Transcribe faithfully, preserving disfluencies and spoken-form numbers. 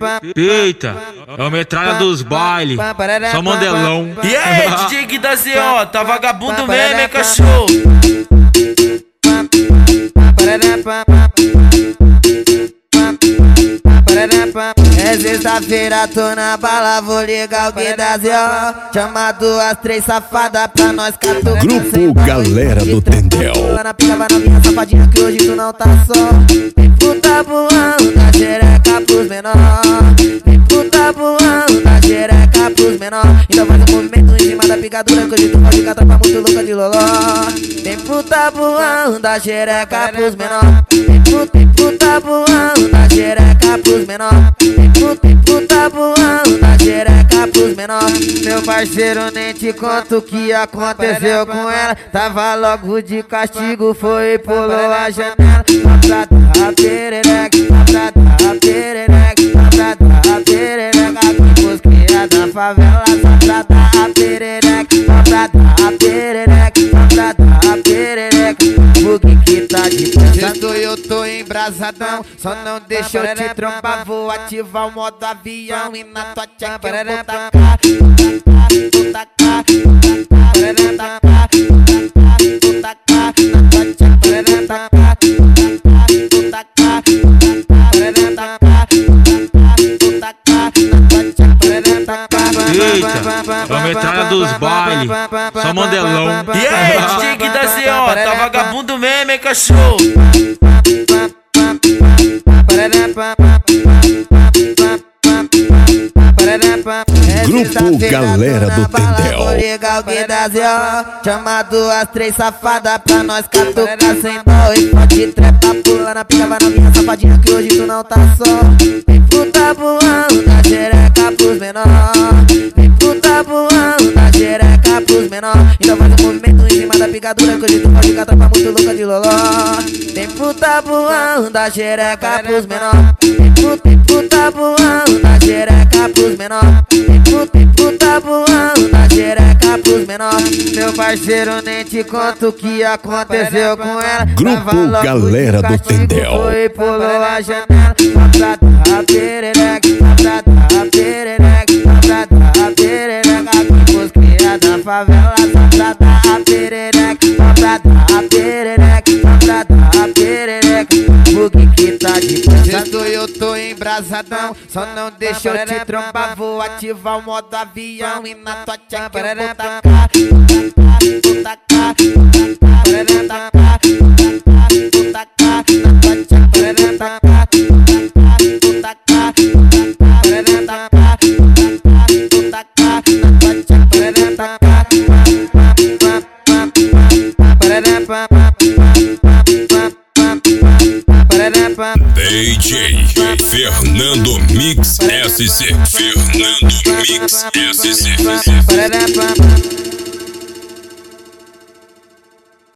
Eita, é o metralha dos bailes, só mandelão. E aí, D J Gui da Z O, tá vagabundo mesmo, hein, cachorro? É sexta-feira, tô na bala, vou ligar o Gui da Z O. Chama duas, três safadas pra nós catucar. Grupo Galera do Tendel. Na pica vai novinha safadinha que hoje tu não tá só. Vem puta voando da xereca pros menor. Vem puta voando da xereca pros menor. Então faz um movimento em cima da picadura que hoje tu pode catar pra muito louca de loló. Vem puta voando da xereca pros menor. Vem puta, vem puta voando da xereca pros menor. Vem puta, vem puta voando da xereca pros menor. Meu parceiro, nem te conto o que aconteceu com ela. Tava logo de castigo, foi e pulou a janela. Só pra dar a perereca, só pra dar a perereca, só pra dar a perereca. Que busqueira da favela, só pra dar a perereca, só pra dar a perereca, só pra dar a perereca. O que que tá de pensando? Eu tô embrasadão, só não deixa eu te trombar. Vou ativar o modo avião e na tua tcheca eu vou tacar, vou tacar, vou tacar, vou tacar, na tua tcheca vou tacar, vou tacar, vou tacar, vou tacar, na tua tcheca vou tacar. Eita, é o metralha dos bailes, só mandelão. E aí, D J Gui da Z O, tá vagabundo mesmo, hein, cachorro? Grupo Galera do Tendel. Vou ligar o Gui da Z O. Chama duas, três safadas pra nós catucar sem dó. E pode trepa, pula na pica, vai novinha safadinha que hoje tu não tá só. Vem puta voando da xereca pros menor. Vem puta voando da xereca pros menor. Então faz um movimento em cima da picadura que hoje tu pode catar pra muito louca de loló. Vem puta voando da xereca pros menor. Vem puta, vem puta voando da xereca pros menor. Vem puta, vem puta voando da xereca pros menor. Meu parceiro, nem te conto o que aconteceu com ela. Grupo Galera do Tendel. Foi e pulou a janela. Só pra dar a perereca, só pra dar a perereca, só pra dar a perereca. Que busqueira da favela, só pra dar a perereca, só pra dar a perereca, só pra dar a perereca. O que que tá de pensando? Eu tô embrasadão, só não deixa eu te trombar. Vou ativar o modo avião e na tua tcheca eu vou tacar, vou tacar, vou tacar, vou tacar, vou tacar, na tua tcheca vou tacar, vou tacar, vou tacar, vou tacar, na tua tcheca vou tacar. D J Fernando Mix S C. Fernando Mix S C.